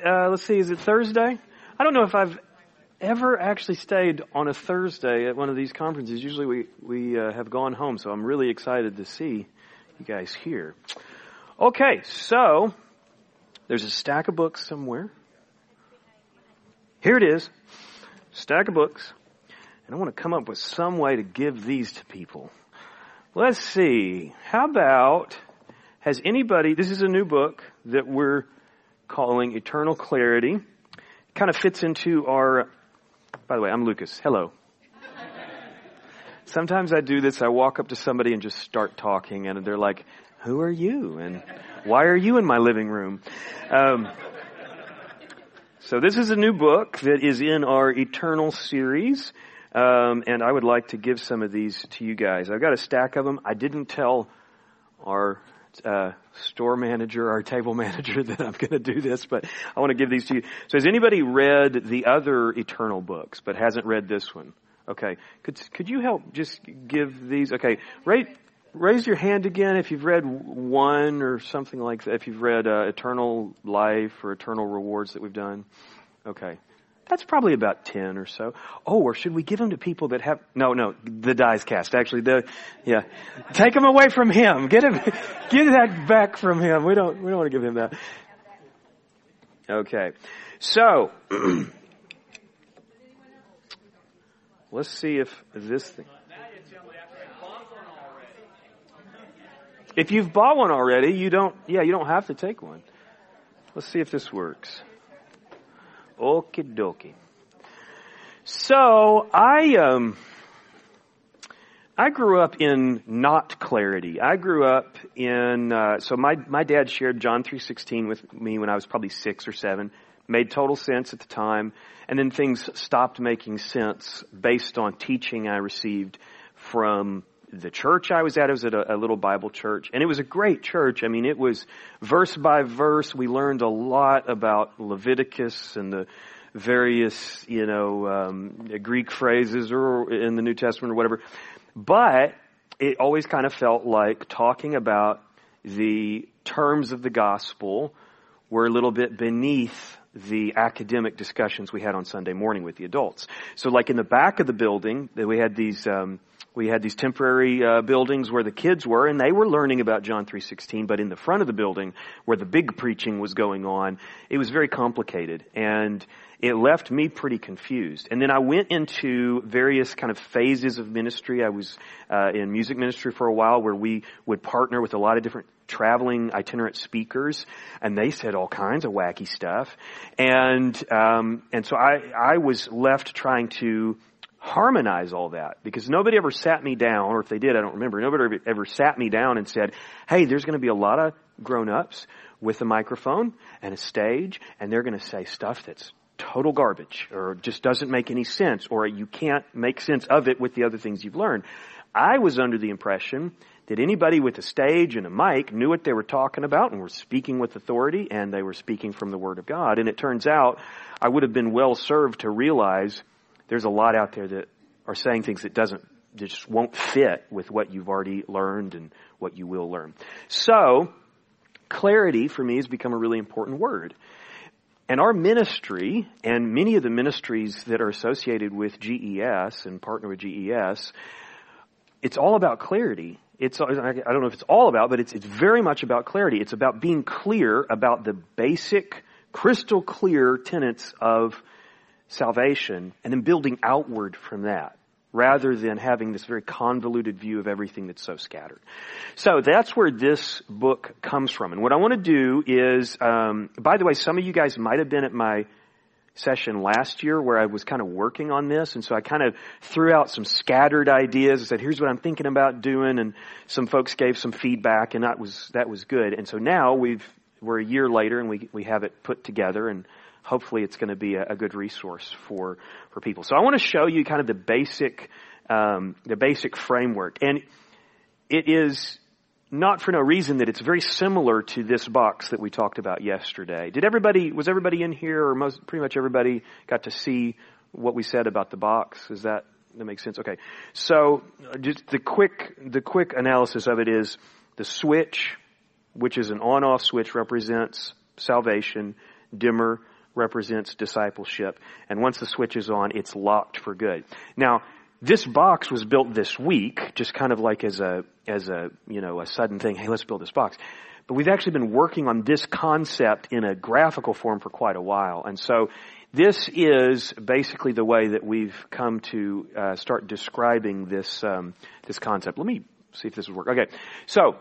let's see, is it Thursday? I don't know if I've ever actually stayed on a Thursday at one of these conferences. Usually we have gone home, so I'm really excited to see you guys here. Okay, so there's a stack of books somewhere. Here it is, stack of books. And I want to come up with some way to give these to people. Let's see. How about, has anybody, this is a new book that we're calling Eternal Clarity. It kind of fits into our, by the way, I'm Lucas. Hello. Sometimes I do this. I walk up to somebody and just start talking, and they're like, who are you? And why are you in my living room? So this is a new book that is in our Eternal series. And I would like to give some of these to you guys. I've got a stack of them. I didn't tell our store manager, our table manager, that I'm going to do this, but I want to give these to you. So has anybody read the other Eternal books but hasn't read this one? Okay. Could you help just give these? Okay. Raise your hand again if you've read one or something like that. If you've read Eternal Life or Eternal Rewards that we've done. Okay. That's probably about 10 or so. Oh, or should we give them to people that have, no, the die's cast. Actually, take them away from him. Get that back from him. We don't want to give him that. Okay. So, let's see if this thing. If you've bought one already, you don't have to take one. Let's see if this works. Okie dokie. So I grew up in not clarity. I grew up in so my dad shared John 3:16 with me when I was probably 6 or 7. Made total sense at the time, and then things stopped making sense based on teaching I received from the church I was at. I was at a little Bible church, and it was a great church. I mean, it was verse by verse. We learned a lot about Leviticus and the various, Greek phrases or in the New Testament or whatever. But it always kind of felt like talking about the terms of the gospel were a little bit beneath the academic discussions we had on Sunday morning with the adults. So like in the back of the building, we had these temporary buildings where the kids were, and they were learning about John 3:16. But in the front of the building, where the big preaching was going on, it was very complicated, and it left me pretty confused. And then I went into various kind of phases of ministry. I was in music ministry for a while, where we would partner with a lot of different traveling itinerant speakers, and they said all kinds of wacky stuff. And so I was left trying to harmonize all that, because nobody ever sat me down, or if they did, I don't remember. Nobody ever sat me down and said, hey, there's going to be a lot of grown-ups with a microphone and a stage, and they're going to say stuff that's total garbage, or just doesn't make any sense, or you can't make sense of it with the other things you've learned. I was under the impression that anybody with a stage and a mic knew what they were talking about and were speaking with authority, and they were speaking from the Word of God. And it turns out I would have been well served to realize there's a lot out there that are saying things that just won't fit with what you've already learned and what you will learn. So, clarity for me has become a really important word. And our ministry, and many of the ministries that are associated with GES and partner with GES, it's all about clarity. I don't know if it's all about, but it's very much about clarity. It's about being clear about the basic, crystal clear tenets of salvation, and then building outward from that, rather than having this very convoluted view of everything that's so scattered. So that's where this book comes from. And what I want to do is, by the way, some of you guys might have been at my session last year where I was kind of working on this, and so I kind of threw out some scattered ideas and said, here's what I'm thinking about doing, and some folks gave some feedback, and that was good. And so now we're a year later, and we have it put together, and hopefully it's going to be a good resource for people. So I want to show you kind of the basic framework. And it is not for no reason that it's very similar to this box that we talked about yesterday. Was everybody in here, or pretty much everybody got to see what we said about the box? That makes sense? Okay. So just the quick analysis of it is the switch, which is an on-off switch, represents salvation. Dimmer represents discipleship. And once the switch is on, it's locked for good. Now, this box was built this week, just kind of like as a sudden thing. Hey, let's build this box. But we've actually been working on this concept in a graphical form for quite a while. And so this is basically the way that we've come to start describing this concept. Let me see if this will work. Okay, so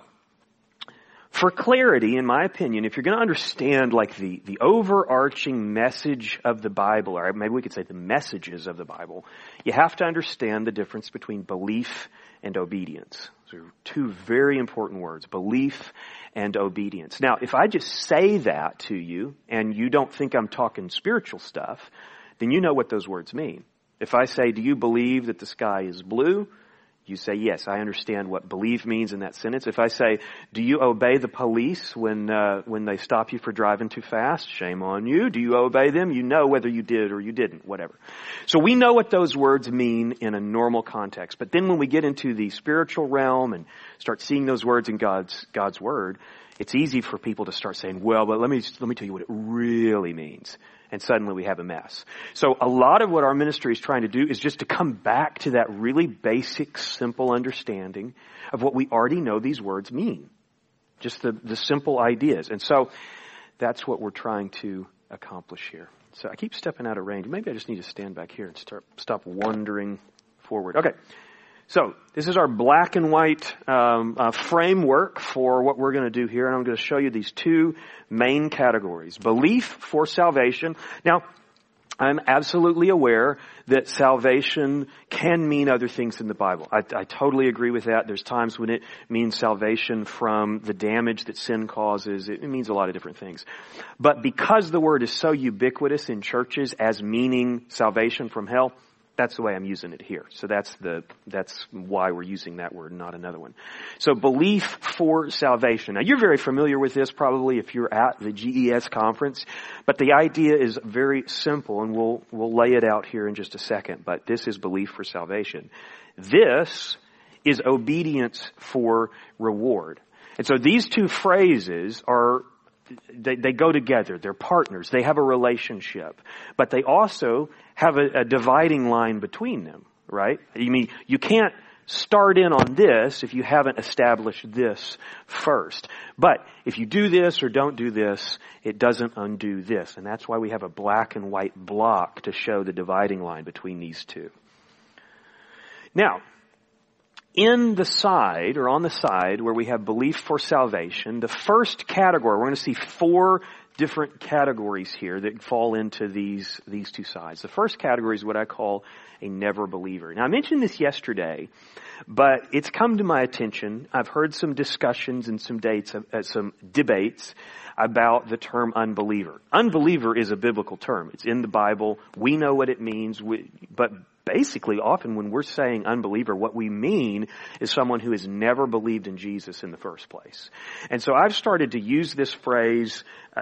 for clarity, in my opinion, if you're going to understand like the overarching message of the Bible, or maybe we could say the messages of the Bible, you have to understand the difference between belief and obedience. So two very important words, belief and obedience. Now, if I just say that to you and you don't think I'm talking spiritual stuff, then you know what those words mean. If I say, do you believe that the sky is blue? You say, yes, I understand what believe means in that sentence. If I say, do you obey the police when they stop you for driving too fast? Shame on you. Do you obey them? You know whether you did or you didn't, whatever. So we know what those words mean in a normal context. But then when we get into the spiritual realm and start seeing those words in God's Word, it's easy for people to start saying, well, but let me tell you what it really means. And suddenly we have a mess. So a lot of what our ministry is trying to do is just to come back to that really basic, simple understanding of what we already know these words mean. Just the simple ideas. And so that's what we're trying to accomplish here. So I keep stepping out of range. Maybe I just need to stand back here and stop wandering forward. Okay. So this is our black and white framework for what we're going to do here. And I'm going to show you these two main categories. Belief for salvation. Now, I'm absolutely aware that salvation can mean other things in the Bible. I totally agree with that. There's times when it means salvation from the damage that sin causes. It means a lot of different things. But because the word is so ubiquitous in churches as meaning salvation from hell, that's the way I'm using it here. So that's why we're using that word, not another one. So belief for salvation. Now you're very familiar with this probably if you're at the GES conference, but the idea is very simple and we'll lay it out here in just a second. But this is belief for salvation. This is obedience for reward. And so these two phrases they go together. They're partners. They have a relationship. But they also have a dividing line between them, right? I mean, you can't start in on this if you haven't established this first. But if you do this or don't do this, it doesn't undo this. And that's why we have a black and white block to show the dividing line between these two. Now, in the side, or on the side, where we have belief for salvation, the first category, we're going to see four different categories here that fall into these two sides. The first category is what I call a never believer. Now, I mentioned this yesterday, but it's come to my attention. I've heard some discussions and some debates about the term unbeliever. Unbeliever is a biblical term. It's in the Bible. We know what it means, but basically, often when we're saying unbeliever, what we mean is someone who has never believed in Jesus in the first place. And so I've started to use this phrase.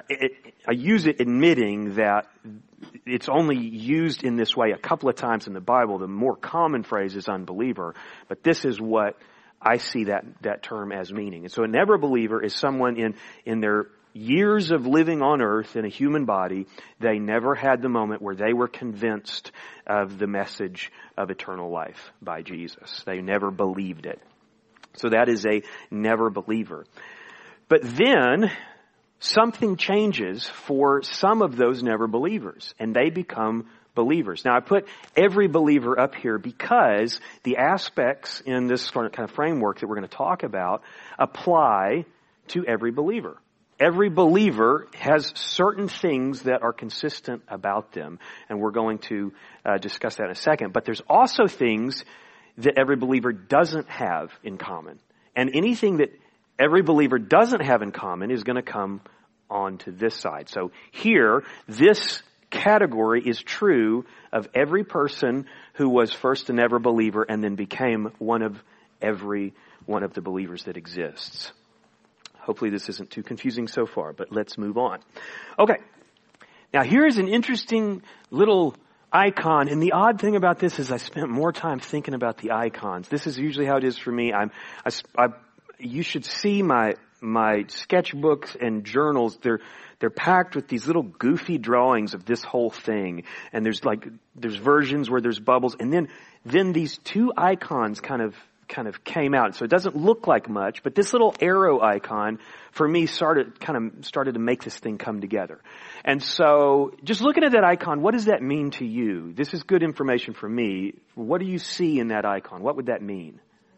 I use it admitting that it's only used in this way a couple of times in the Bible. The more common phrase is unbeliever, but this is what I see that term as meaning. And so a never believer is someone in their years of living on earth in a human body, they never had the moment where they were convinced of the message of eternal life by Jesus. They never believed it. So that is a never believer. But then something changes for some of those never believers, and they become believers. Now, I put every believer up here because the aspects in this kind of framework that we're going to talk about apply to every believer. Every believer has certain things that are consistent about them, and we're going to discuss that in a second. But there's also things that every believer doesn't have in common. And anything that every believer doesn't have in common is going to come onto this side. So here, this category is true of every person who was first a never believer and then became one of every one of the believers that exists. Hopefully this isn't too confusing so far, but let's move on. Okay. Now here's an interesting little icon, and the odd thing about this is I spent more time thinking about the icons. This is usually how it is for me. You should see my my sketchbooks and journals, they're packed with these little goofy drawings of this whole thing. And there's versions where there's bubbles. And then these two icons kind of came out. So it doesn't look like much, but this little arrow icon for me started to make this thing come together. And so just looking at that icon, what does that mean to you? This is good information for me. What do you see in that icon? What would that mean?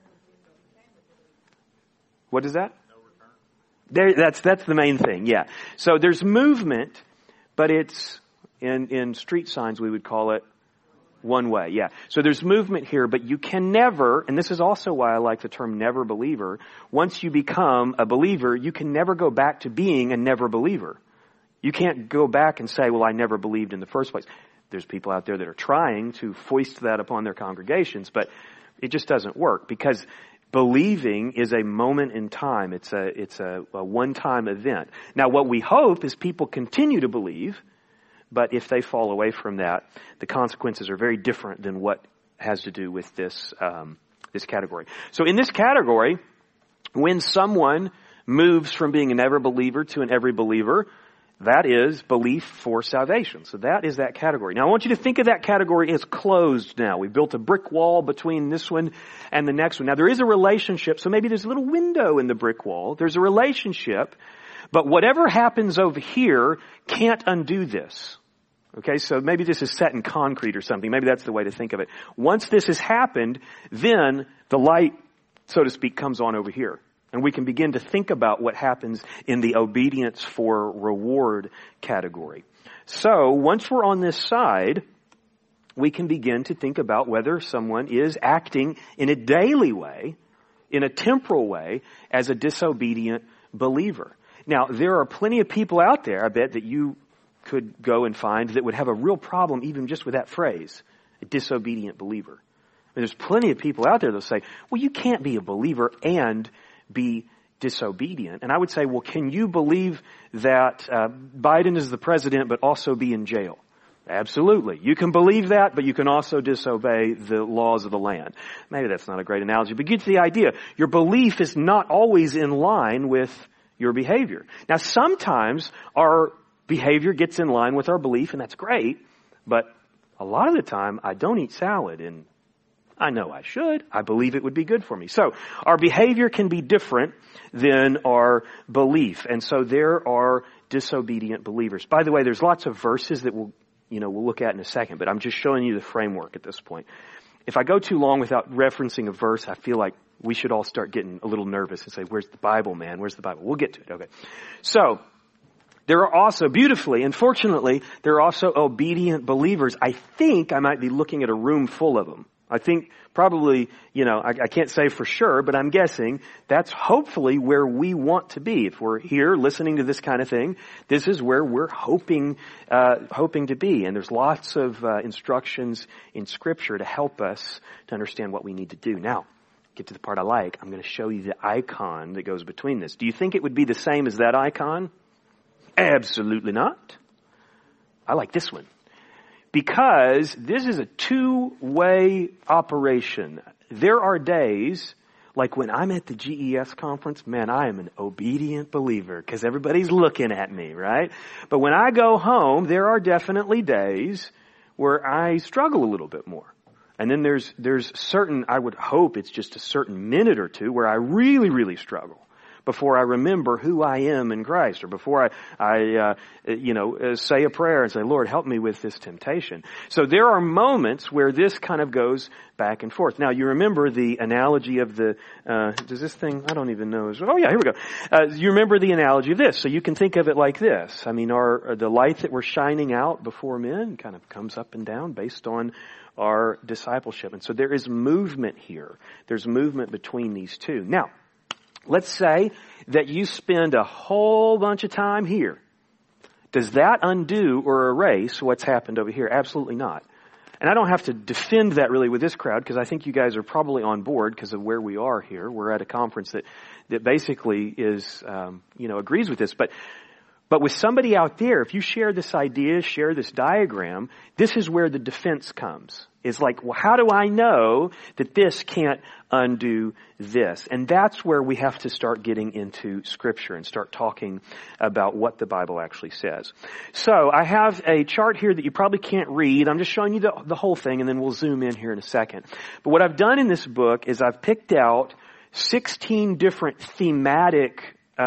What is that? That's the main thing, yeah. So there's movement, but it's, in street signs we would call it one way, yeah. So there's movement here, but you can never, and this is also why I like the term never believer, once you become a believer, you can never go back to being a never believer. You can't go back and say, well, I never believed in the first place. There's people out there that are trying to foist that upon their congregations, but it just doesn't work because believing is a moment in time. It's a one-time event. Now, what we hope is people continue to believe, but if they fall away from that, the consequences are very different than what has to do with this category. So in this category, when someone moves from being a never believer to an every believer, that is belief for salvation. So that is that category. Now I want you to think of that category as closed now. We built a brick wall between this one and the next one. Now there is a relationship, so maybe there's a little window in the brick wall. There's a relationship, but whatever happens over here can't undo this. Okay, so maybe this is set in concrete or something. Maybe that's the way to think of it. Once this has happened, then the light, so to speak, comes on over here. And we can begin to think about what happens in the obedience for reward category. So once we're on this side, we can begin to think about whether someone is acting in a daily way, in a temporal way, as a disobedient believer. Now, there are plenty of people out there, I bet, that you could go and find that would have a real problem even just with that phrase, a disobedient believer. I mean, there's plenty of people out there that say, well, you can't be a believer and be disobedient. And I would say, well, can you believe that Biden is the president but also be in jail? Absolutely. You can believe that, but you can also disobey the laws of the land. Maybe that's not a great analogy, but get the idea. Your belief is not always in line with your behavior. Now, sometimes our behavior gets in line with our belief, and that's great, but a lot of the time, I don't eat salad, and I know I should. I believe it would be good for me. So our behavior can be different than our belief. And so there are disobedient believers. By the way, there's lots of verses that we'll look at in a second, but I'm just showing you the framework at this point. If I go too long without referencing a verse, I feel like we should all start getting a little nervous and say, where's the Bible, man? Where's the Bible? We'll get to it. Okay. So there are also, beautifully and fortunately, there are also obedient believers. I think I might be looking at a room full of them. I think probably, I can't say for sure, but I'm guessing that's hopefully where we want to be. If we're here listening to this kind of thing, this is where we're hoping to be. And there's lots of instructions in Scripture to help us to understand what we need to do. Now, get to the part I like. I'm going to show you the icon that goes between this. Do you think it would be the same as that icon? Absolutely not. I like this one. Because this is a two-way operation. There are days, like when I'm at the GES conference, man, I am an obedient believer because everybody's looking at me, right? But when I go home, there are definitely days where I struggle a little bit more. And then there's certain, I would hope it's just a certain minute or two where I really, really struggle before I remember who I am in Christ, or before I say a prayer and say, Lord, help me with this temptation. So there are moments where this kind of goes back and forth. Now, you remember the analogy of does this thing, I don't even know. Oh yeah, here we go. You remember the analogy of this. So you can think of it like this. I mean, the light that we're shining out before men kind of comes up and down based on our discipleship. And so there is movement here. There's movement between these two. Now, let's say that you spend a whole bunch of time here. Does that undo or erase what's happened over here? Absolutely not. And I don't have to defend that really with this crowd because I think you guys are probably on board because of where we are here. We're at a conference that basically is, agrees with this. But But with somebody out there, if you share this idea, share this diagram, this is where the defense comes. It's like, well, how do I know that this can't undo this? And that's where we have to start getting into Scripture and start talking about what the Bible actually says. So I have a chart here that you probably can't read. I'm just showing you the whole thing, and then we'll zoom in here in a second. But what I've done in this book is I've picked out 16 different thematic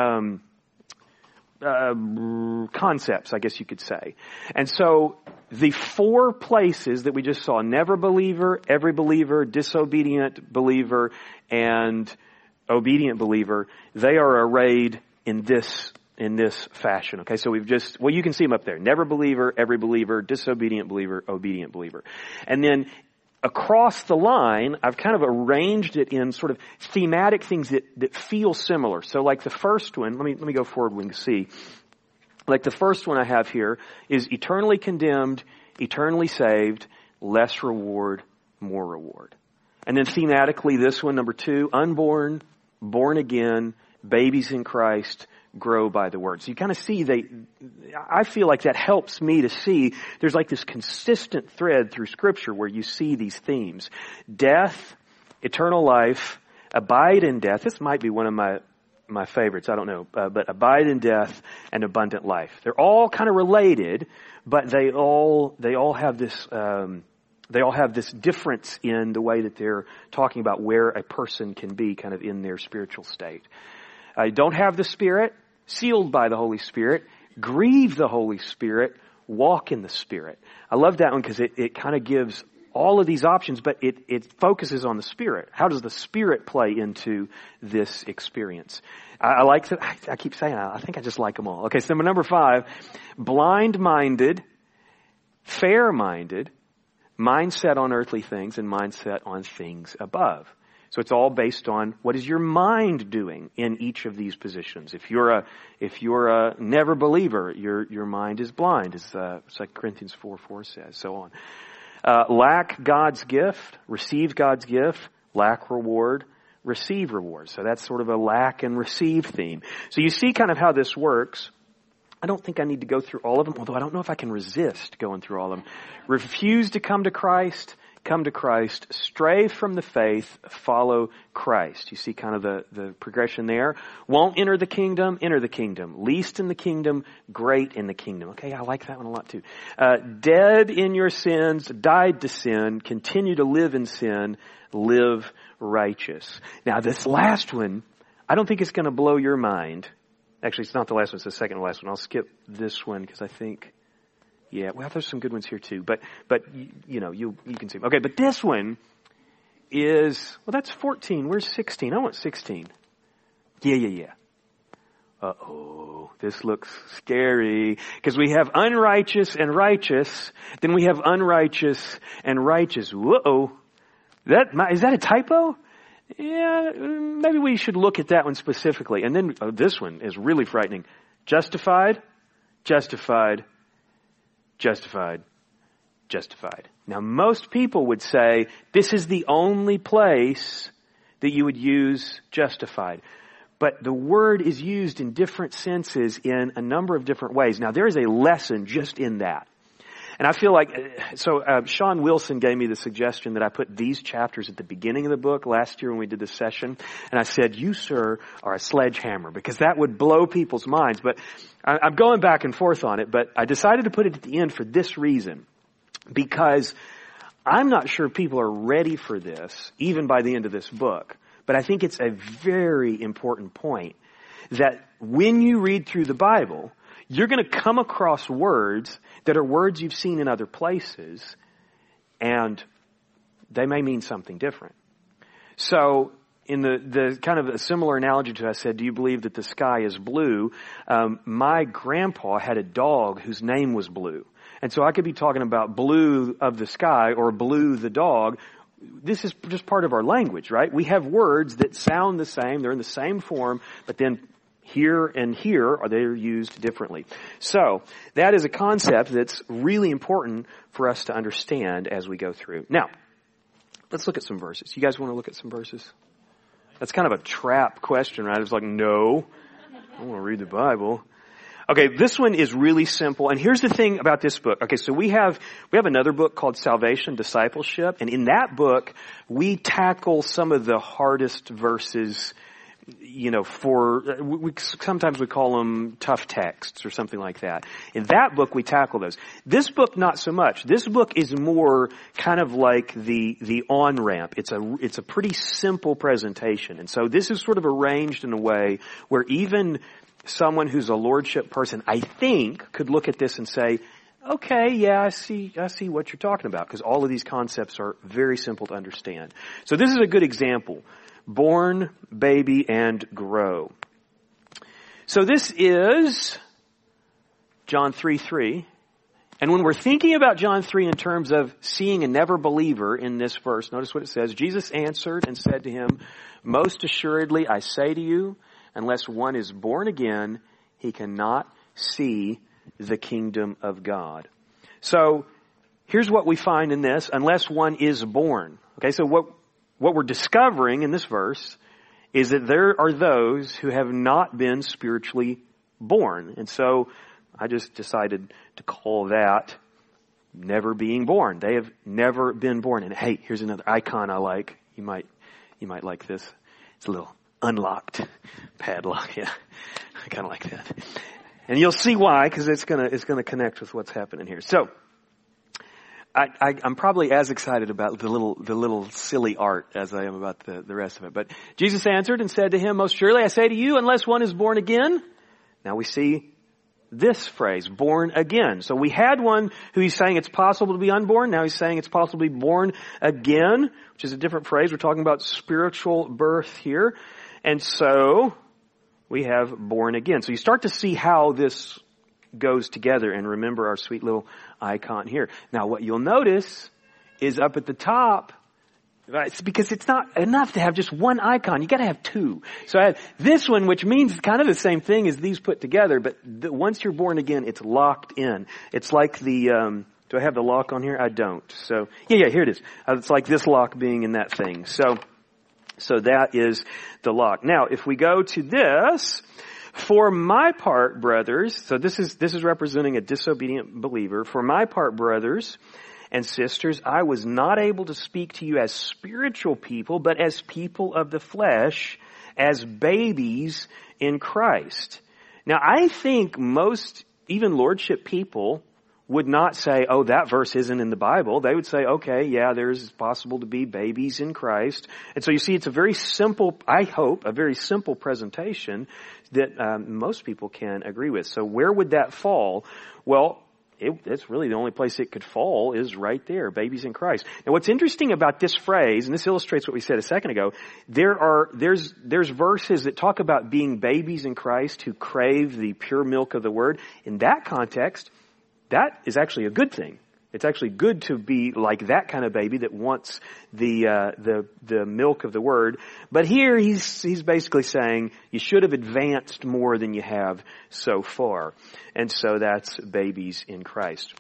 concepts, I guess you could say. And so the 4 places that we just saw, never believer, every believer, disobedient believer, and obedient believer, they are arrayed in this fashion. Okay, so you can see them up there. Never believer, every believer, disobedient believer, obedient believer. And then across the line, I've kind of arranged it in sort of thematic things that feel similar. So like the first one, let me go forward, we can see. Like the first one I have here is eternally condemned, eternally saved, less reward, more reward. And then thematically, this one, number 2, unborn, born again, babies in Christ, grow by the word. So you kind of see I feel like that helps me to see there's like this consistent thread through Scripture where you see these themes. Death, eternal life, abide in death. This might be one of my favorites, I don't know, but abide in death and abundant life. They're all kind of related, but they all have this difference in the way that they're talking about where a person can be kind of in their spiritual state. Don't have the Spirit, sealed by the Holy Spirit, grieve the Holy Spirit, walk in the Spirit. I love that one because it kind of gives all of these options, but it focuses on the Spirit. How does the Spirit play into this experience? I like that. I keep saying, I think I just like them all. Okay, so number 5, blind-minded, fair-minded, mindset on earthly things and mindset on things above. So it's all based on what is your mind doing in each of these positions. If you're a never believer, your mind is blind, as 2 Corinthians 4:4 says, so on. Lack God's gift, receive God's gift, lack reward, receive reward. So that's sort of a lack and receive theme. So you see kind of how this works. I don't think I need to go through all of them, although I don't know if I can resist going through all of them. Refuse to come to Christ, stray from the faith, follow Christ. You see kind of the progression there. Won't enter the kingdom, least in the kingdom, great in the kingdom. Okay, I like that one a lot too. Dead in your sins, died to sin, continue to live in sin, live righteous. Now this last one, I don't think it's going to blow your mind. Actually, it's not the last one, it's the second to last one. I'll skip this one because I think, there's some good ones here too. But you can see them. Okay, but this one is, that's 14. Where's 16? I want 16. Yeah. Uh-oh, this looks scary. Because we have unrighteous and righteous, then we have unrighteous and righteous. Whoa, is that a typo? Yeah, maybe we should look at that one specifically. And then this one is really frightening. Justified. Now most people would say this is the only place that you would use justified. But the word is used in different senses in a number of different ways. Now there is a lesson just in that. And I feel like, Sean Wilson gave me the suggestion that I put these chapters at the beginning of the book last year when we did this session. And I said, you, sir, are a sledgehammer, because that would blow people's minds. But I'm going back and forth on it, but I decided to put it at the end for this reason. Because I'm not sure people are ready for this, even by the end of this book. But I think it's a very important point that when you read through the Bible, you're going to come across words that are words you've seen in other places, and they may mean something different. So in the kind of a similar analogy to, I said, do you believe that the sky is blue? My grandpa had a dog whose name was Blue. And so I could be talking about blue of the sky or Blue the dog. This is just part of our language, right? We have words that sound the same. They're in the same form, but then here and here are they used differently. So that is a concept that's really important for us to understand as we go through. Now, let's look at some verses. You guys want to look at some verses? That's kind of a trap question, right? It's like, no, I want to read the Bible. Okay, this one is really simple. And here's the thing about this book. Okay, so we have another book called Salvation Discipleship. And in that book, we tackle some of the hardest verses, sometimes we call them tough texts or something like that. In that book, we tackle those. This book, not so much. This book is more kind of like the on-ramp. It's a pretty simple presentation. And so this is sort of arranged in a way where even someone who's a lordship person, I think, could look at this and say, okay, yeah, I see what you're talking about, because all of these concepts are very simple to understand. So this is a good example. Born, baby, and grow. So this is John 3:3. And when we're thinking about John 3 in terms of seeing a never believer in this verse, notice what it says. Jesus answered and said to him, most assuredly I say to you, unless one is born again, he cannot see the kingdom of God. So here's what we find in this, unless one is born. Okay, so what we're discovering in this verse is that there are those who have not been spiritually born. And so I just decided to call that never being born. They have never been born. And hey, here's another icon I like. You might like this. It's a little unlocked padlock. Yeah, I kind of like that. And you'll see why, because it's gonna connect with what's happening here. So I'm probably as excited about the little silly art as I am about the rest of it. But Jesus answered and said to him, most surely I say to you, unless one is born again. Now we see this phrase, born again. So we had one who he's saying it's possible to be unborn. Now he's saying it's possible to be born again, which is a different phrase. We're talking about spiritual birth here. And so we have born again. So you start to see how this goes together, and remember our sweet little icon here. Now what you'll notice is up at the top, it's because it's not enough to have just one icon. You got to have two. So I have this one, which means kind of the same thing as these put together, but once you're born again, it's locked in. It's like the, do I have the lock on here? I don't. So yeah, here it is. It's like this lock being in that thing. So that is the lock. Now, if we go to this, for my part, brothers, so this is representing a disobedient believer. For my part, brothers and sisters, I was not able to speak to you as spiritual people, but as people of the flesh, as babies in Christ. Now, I think most, even lordship people, would not say, oh, that verse isn't in the Bible. They would say, okay, yeah, there's possible to be babies in Christ. And so you see, it's a very simple, I hope, a very simple presentation that most people can agree with. So where would that fall? Well, it's really the only place it could fall is right there, babies in Christ. Now what's interesting about this phrase, and this illustrates what we said a second ago, there's verses that talk about being babies in Christ who crave the pure milk of the word. In that context, that is actually a good thing. It's actually good to be like that kind of baby that wants the milk of the word. But here he's basically saying you should have advanced more than you have so far. And so that's babies in Christ.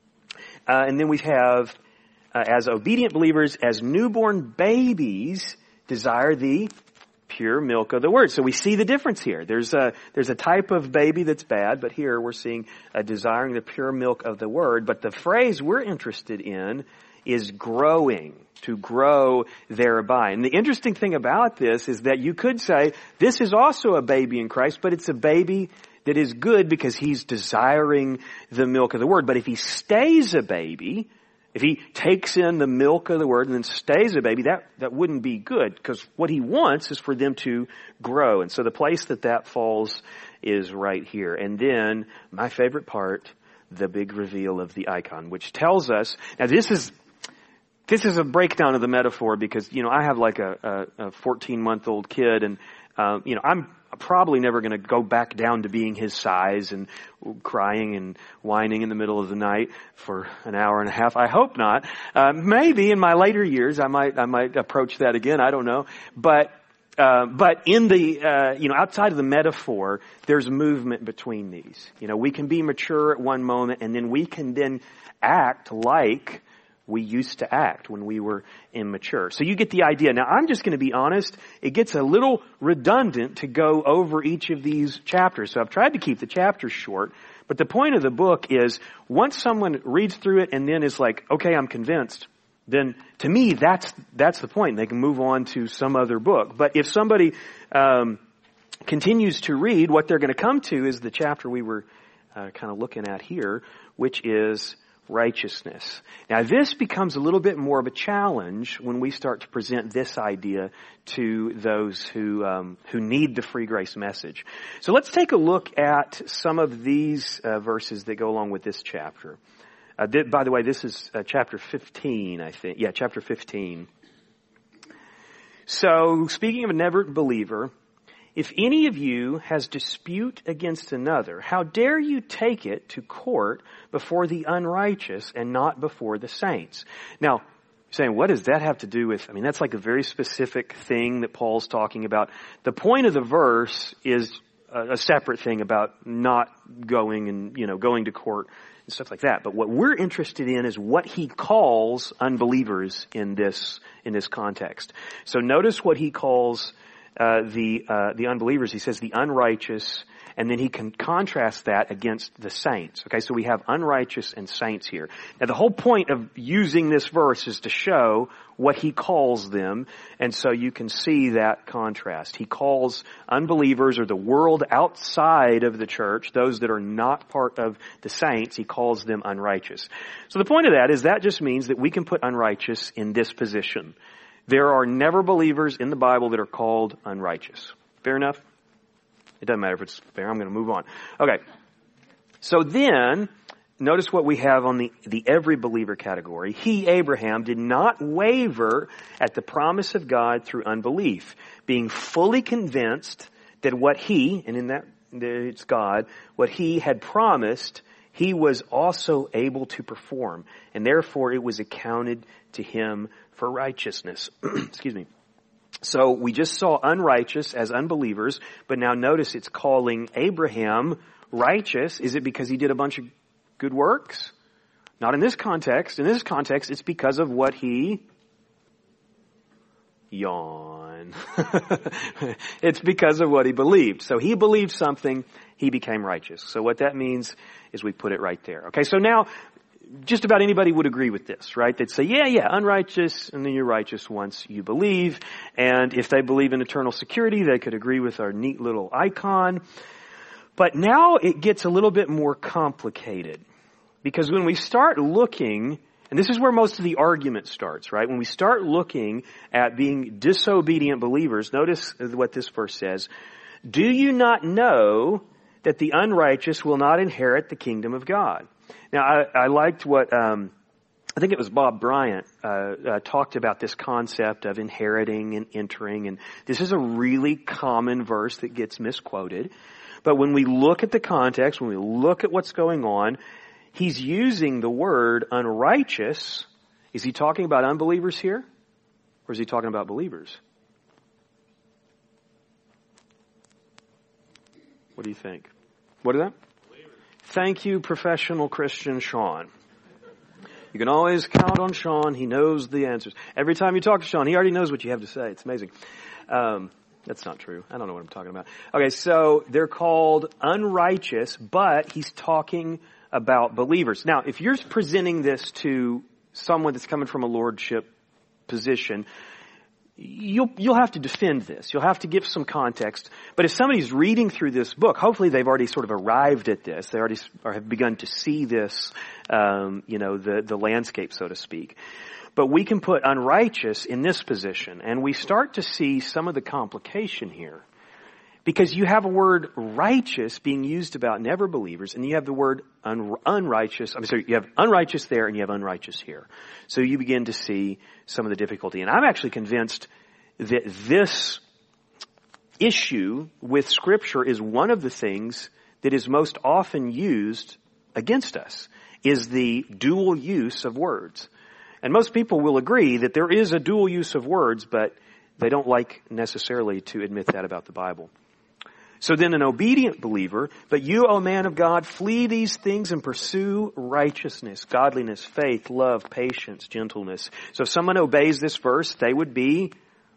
And then we have, as obedient believers, as newborn babies, desire the pure milk of the word. So we see the difference here. There's a type of baby that's bad, but here we're seeing desiring the pure milk of the word. But the phrase we're interested in is growing, to grow thereby. And the interesting thing about this is that you could say this is also a baby in Christ, but it's a baby that is good because he's desiring the milk of the word. But if he stays a baby, if he takes in the milk of the word and then stays a baby, that wouldn't be good, because what he wants is for them to grow. And so the place that falls is right here. And then my favorite part, the big reveal of the icon, which tells us, now this is a breakdown of the metaphor, because, I have like a 14-month-old kid, and, I'm probably never going to go back down to being his size and crying and whining in the middle of the night for an hour and a half. I hope not. Maybe in my later years I might approach that again. I don't know. But in the, outside of the metaphor, there's movement between these. We can be mature at one moment, and then we can then act like we used to act when we were immature. So you get the idea. Now, I'm just going to be honest. It gets a little redundant to go over each of these chapters. So I've tried to keep the chapters short. But the point of the book is, once someone reads through it and then is like, okay, I'm convinced, then to me, that's the point. They can move on to some other book. But if somebody continues to read, what they're going to come to is the chapter we were kind of looking at here, which is righteousness. Now, this becomes a little bit more of a challenge when we start to present this idea to those who need the free grace message. So let's take a look at some of these verses that go along with this chapter. By the way, this is chapter 15, I think. Yeah, chapter 15. So, speaking of a never believer, if any of you has dispute against another, how dare you take it to court before the unrighteous and not before the saints? Now, you're saying, what does that have to do with, that's like a very specific thing that Paul's talking about. The point of the verse is a separate thing about not going and, going to court and stuff like that. But what we're interested in is what he calls unbelievers in this context. So notice what he calls the unbelievers. He says the unrighteous, and then he can contrast that against the saints. Okay, so we have unrighteous and saints here. Now the whole point of using this verse is to show what he calls them, and so you can see that contrast. He calls unbelievers, or the world outside of the church, those that are not part of the saints, he calls them unrighteous. So the point of that is that just means that we can put unrighteous in this position. There are never believers in the Bible that are called unrighteous. Fair enough? It doesn't matter if it's fair. I'm going to move on. Okay. So then, notice what we have on the every believer category. He, Abraham, did not waver at the promise of God through unbelief, being fully convinced that what he, and in that it's God, what he had promised, he was also able to perform. And therefore it was accounted to him for righteousness. Excuse me. So we just saw unrighteous as unbelievers, but now notice it's calling Abraham righteous. Is it because he did a bunch of good works? Not in this context. In this context, it's because of what he... Yawn. It's because of what he believed. So he believed something, he became righteous. So what that means is we put it right there. Okay, so now just about anybody would agree with this, right? They'd say, yeah, unrighteous, and then you're righteous once you believe. And if they believe in eternal security, they could agree with our neat little icon. But now it gets a little bit more complicated. Because when we start looking, and this is where most of the argument starts, right? When we start looking at being disobedient believers, notice what this verse says. Do you not know that the unrighteous will not inherit the kingdom of God? Now, I liked what, I think it was Bob Bryant, talked about this concept of inheriting and entering. And this is a really common verse that gets misquoted. But when we look at the context, when we look at what's going on, he's using the word unrighteous. Is he talking about unbelievers here? Or is he talking about believers? What do you think? What is that? Thank you, professional Christian Sean. You can always count on Sean. He knows the answers. Every time you talk to Sean, he already knows what you have to say. It's amazing. That's not true. I don't know what I'm talking about. Okay, so they're called unrighteous, but he's talking about believers. Now, if you're presenting this to someone that's coming from a lordship position, you'll have to defend this. You'll have to give some context. But if somebody's reading through this book, hopefully they've already sort of arrived at this. They already have begun to see this, the landscape, so to speak. But we can put unrighteous in this position, and we start to see some of the complication here. Because you have a word righteous being used about never believers, and you have the word unrighteous. You have unrighteous there and you have unrighteous here. So you begin to see some of the difficulty. And I'm actually convinced that this issue with Scripture is one of the things that is most often used against us, is the dual use of words. And most people will agree that there is a dual use of words, but they don't like necessarily to admit that about the Bible. So then an obedient believer, but you, O man of God, flee these things and pursue righteousness, godliness, faith, love, patience, gentleness. So if someone obeys this verse, they would be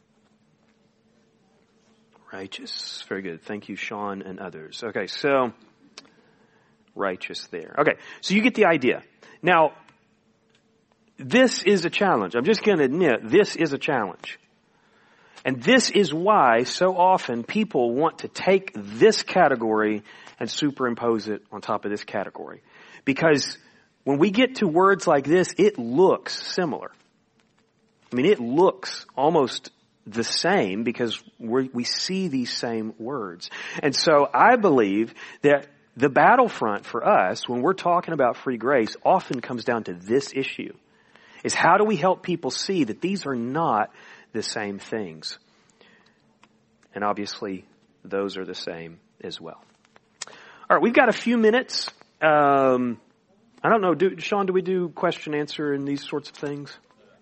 righteous. Very good. Thank you, Sean and others. Okay, so righteous there. Okay, so you get the idea. Now, this is a challenge. I'm just going to admit, this is a challenge. And this is why so often people want to take this category and superimpose it on top of this category. Because when we get to words like this, it looks similar. I mean, it looks almost the same because we see these same words. And so I believe that the battlefront for us, when we're talking about free grace, often comes down to this issue. Is how do we help people see that these are not the same things? And obviously, those are the same as well. All right, we've got a few minutes. I don't know, Sean, do we do question answer and these sorts of things?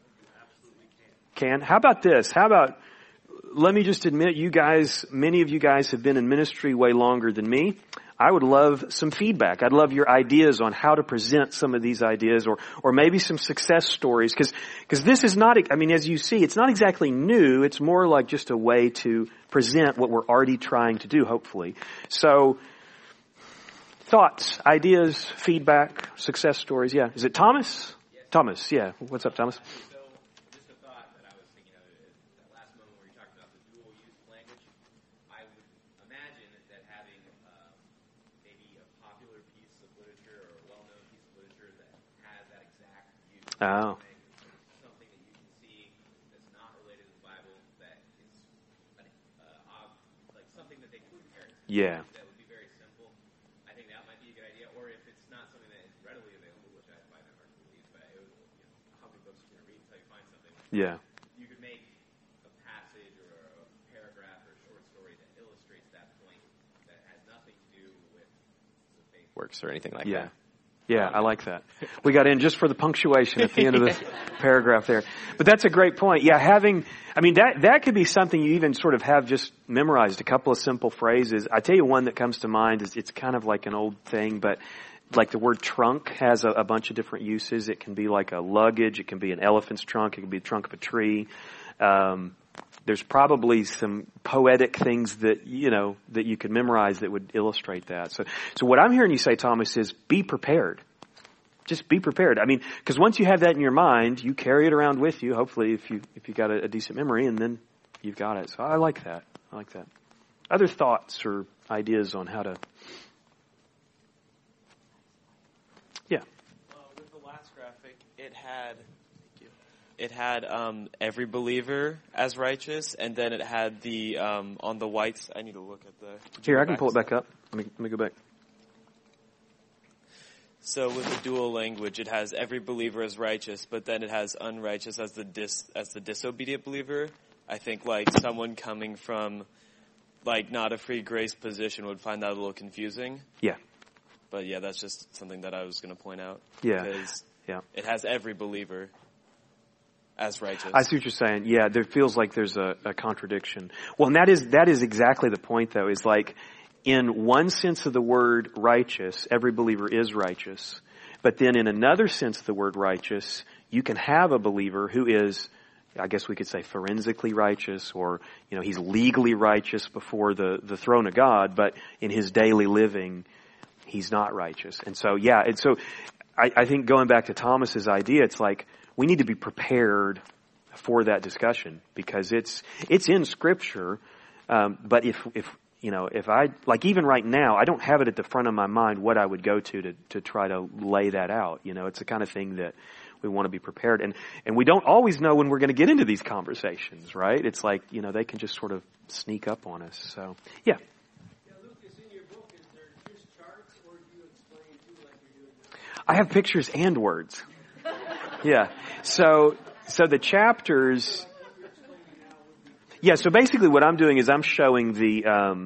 Can. How about this? Let me just admit, you guys, many of you guys have been in ministry way longer than me. I would love some feedback. I'd love your ideas on how to present some of these ideas or maybe some success stories. Cause this is not, I mean, as you see, it's not exactly new. It's more like just a way to present what we're already trying to do, hopefully. So, thoughts, ideas, feedback, success stories. Yeah. Is it Thomas? Yes. Thomas, yeah. What's up, Thomas? Oh. Something that you can see that's not related to the Bible that is like something that they could compare. Yeah. That would be very simple. I think that might be a good idea. Or if it's not something that is readily available, which I find that hard to believe, but it would, how many books you can read until you find something? Yeah. You could make a passage or a paragraph or a short story that illustrates that point that has nothing to do with the faith works or anything like that. Yeah, I like that. We got in just for the punctuation at the end of the paragraph there. But that's a great point. Yeah, that could be something you even sort of have just memorized, a couple of simple phrases. I tell you one that comes to mind is it's kind of like an old thing, but like the word trunk has a bunch of different uses. It can be like a luggage. It can be an elephant's trunk. It can be the trunk of a tree. There's probably some poetic things that you could memorize that would illustrate that. So what I'm hearing you say, Thomas, is be prepared. Just be prepared. I mean, because once you have that in your mind, you carry it around with you. Hopefully, if you got a decent memory, and then you've got it. So I like that. Other thoughts or ideas on how to? Yeah. With the last graphic, it had every believer as righteous, and then it had the on the whites. I need to look at the. Here, I can pull it back up. Let me go back. So with the dual language, it has every believer as righteous, but then it has unrighteous as the disobedient believer. I think like someone coming from like not a free grace position would find that a little confusing. Yeah. But yeah, that's just something that I was going to point out. Yeah. Because it has every believer as righteous. I see what you're saying. Yeah, there feels like there's a contradiction. Well, and that is exactly the point, though, is like in one sense of the word righteous, every believer is righteous. But then in another sense of the word righteous, you can have a believer who is, I guess we could say, forensically righteous, or, he's legally righteous before the throne of God, but in his daily living, he's not righteous. And so, I think going back to Thomas's idea, it's like we need to be prepared for that discussion because it's in Scripture. But if I, like even right now, I don't have it at the front of my mind what I would go to try to lay that out. It's the kind of thing that we want to be prepared. And we don't always know when we're going to get into these conversations, right? It's like, they can just sort of sneak up on us. So, yeah. I have pictures and words. Yeah. So the chapters. Yeah. So basically, what I'm doing is I'm showing the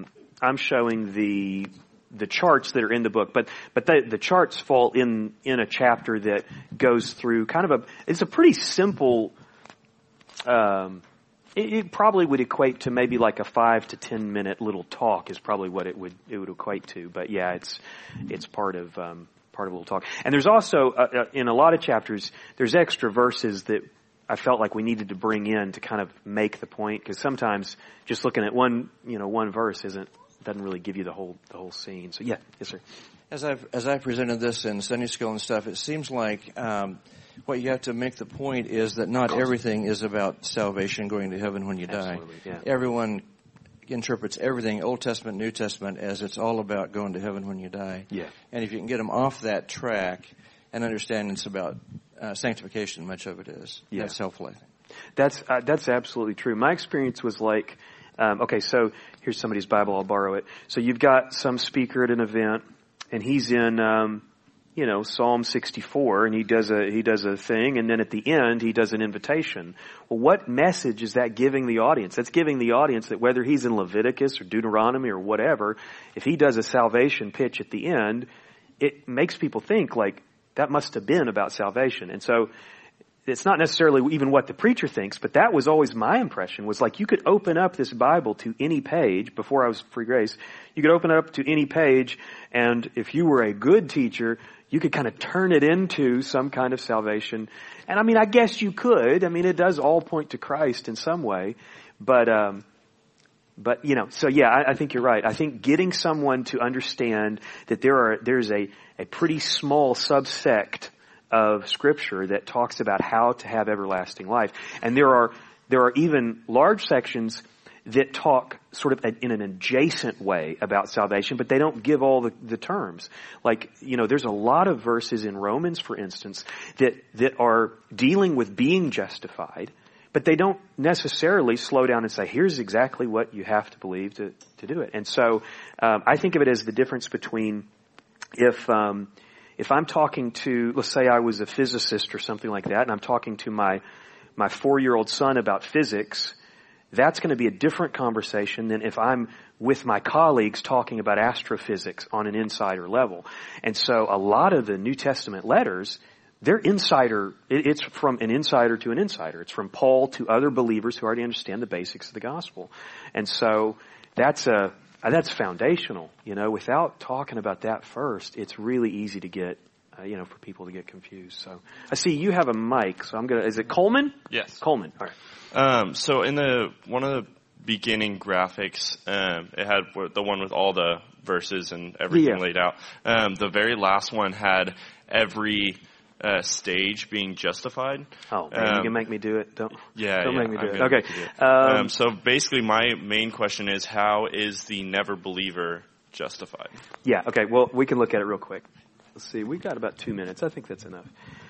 charts that are in the book, but the charts fall in a chapter that goes through kind of it's a pretty simple It probably would equate to maybe like a 5 to 10 minute little talk is probably what it would equate to. But yeah, it's part of a little talk. And there's also in a lot of chapters there's extra verses that I felt like we needed to bring in to kind of make the point, because sometimes just looking at one verse doesn't really give you the whole scene. So yeah, yes sir. As I presented this in Sunday school and stuff, it seems like what you have to make the point is that not everything is about salvation, going to heaven when you die. Yeah. Everyone interprets everything, Old Testament, New Testament, as it's all about going to heaven when you die. Yeah. And if you can get them off that track and understand it's about sanctification, much of it is. Yeah. That's helpful, I think. That's absolutely true. My experience was like, okay, so here's somebody's Bible, I'll borrow it. So you've got some speaker at an event, and he's in, Psalm 64, and he does a thing, and then at the end he does an invitation. Well, what message is that giving the audience? That's giving the audience that whether he's in Leviticus or Deuteronomy or whatever, if he does a salvation pitch at the end, it makes people think like that must have been about salvation. And so it's not necessarily even what the preacher thinks, but that was always my impression, was like you could open up this Bible to any page. Before I was Free Grace, you could open it up to any page, and if you were a good teacher, you could kind of turn it into some kind of salvation. And I mean, I guess you could. I mean, it does all point to Christ in some way. But so yeah, I think you're right. I think getting someone to understand that there's a pretty small subsect of Scripture that talks about how to have everlasting life. And there are even large sections that talk sort of in an adjacent way about salvation, but they don't give all the terms. Like, there's a lot of verses in Romans, for instance, that are dealing with being justified, but they don't necessarily slow down and say, here's exactly what you have to believe to do it. And so I think of it as the difference between if I'm talking to, let's say I was a physicist or something like that, and I'm talking to my 4-year-old son about physics, that's going to be a different conversation than if I'm with my colleagues talking about astrophysics on an insider level. And so a lot of the New Testament letters, they're insider. It's from an insider to an insider. It's from Paul to other believers who already understand the basics of the gospel. And so that's foundational. Without talking about that first, it's really easy to get, for people to get confused. So I see you have a mic, so is it Coleman? Yes. Coleman. All right. So in one of the beginning graphics, it had the one with all the verses and everything laid out. The very last one had every stage being justified. Oh, man, you can make me do it. Don't make me do it. Okay. Do it. So basically my main question is, how is the never believer justified? Yeah, okay. Well, we can look at it real quick. Let's see. We've got about 2 minutes. I think that's enough.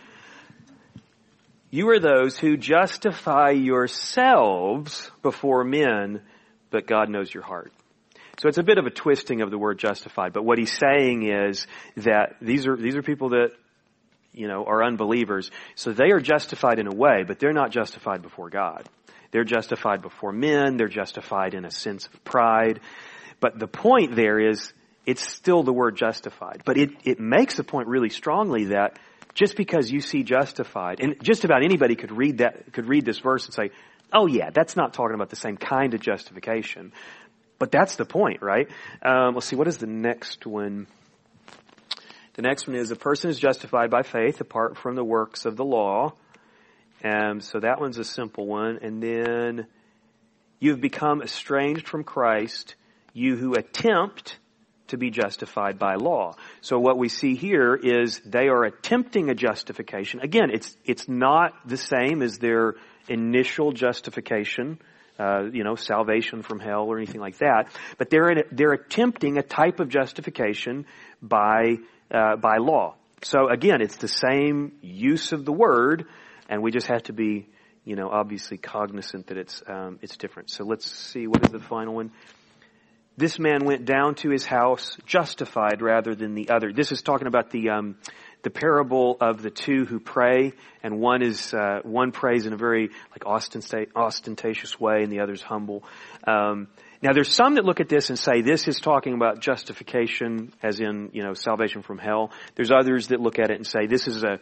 You are those who justify yourselves before men, but God knows your heart. So it's a bit of a twisting of the word justified, but what he's saying is that these are people that are unbelievers. So they are justified in a way, but they're not justified before God. They're justified before men. They're justified in a sense of pride. But the point there is, it's still the word justified. But it makes the point really strongly that just because you see justified, and just about anybody could read this verse and say, oh yeah, that's not talking about the same kind of justification. But that's the point, right? Let's see, what is the next one? The next one is, a person is justified by faith apart from the works of the law. So that one's a simple one. And then, you have become estranged from Christ, you who attempt to be justified by law. So what we see here is they are attempting a justification. Again, it's not the same as their initial justification, salvation from hell or anything like that. But they're attempting a type of justification by law. So again, it's the same use of the word, and we just have to be, obviously cognizant that it's different. So let's see, what is the final one? This man went down to his house justified rather than the other. This is talking about the parable of the two who pray, and one prays in a very ostentatious way, and the other's humble. Now, there's some that look at this and say this is talking about justification, as in salvation from hell. There's others that look at it and say this is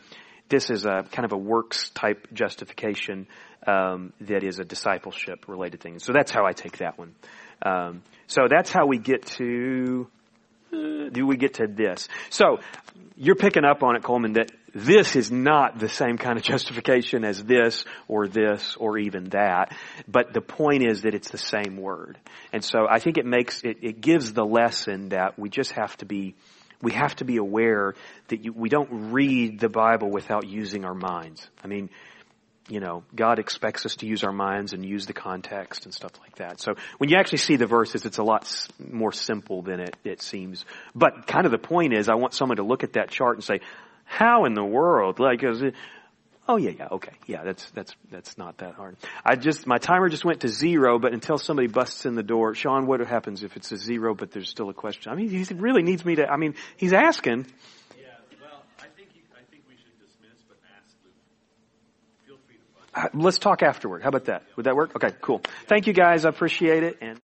This is a kind of a works type justification that is a discipleship related thing. So that's how I take that one. So that's how we get to this. So you're picking up on it, Coleman, that this is not the same kind of justification as this or even that. But the point is that it's the same word. And so I think it gives the lesson that we just have to be aware that we don't read the Bible without using our minds. I mean, God expects us to use our minds and use the context and stuff like that. So when you actually see the verses, it's a lot more simple than it seems. But kind of the point is, I want someone to look at that chart and say, how in the world? Like, okay. Yeah, that's not that hard. My timer just went to 0, but until somebody busts in the door, Sean, what happens if it's a 0, but there's still a question? I mean, he really needs me to, he's asking. Yeah, well, I think we should dismiss, but ask Luke. Feel free to find. Let's talk afterward. How about that? Would that work? Okay, cool. Thank you guys. I appreciate it. And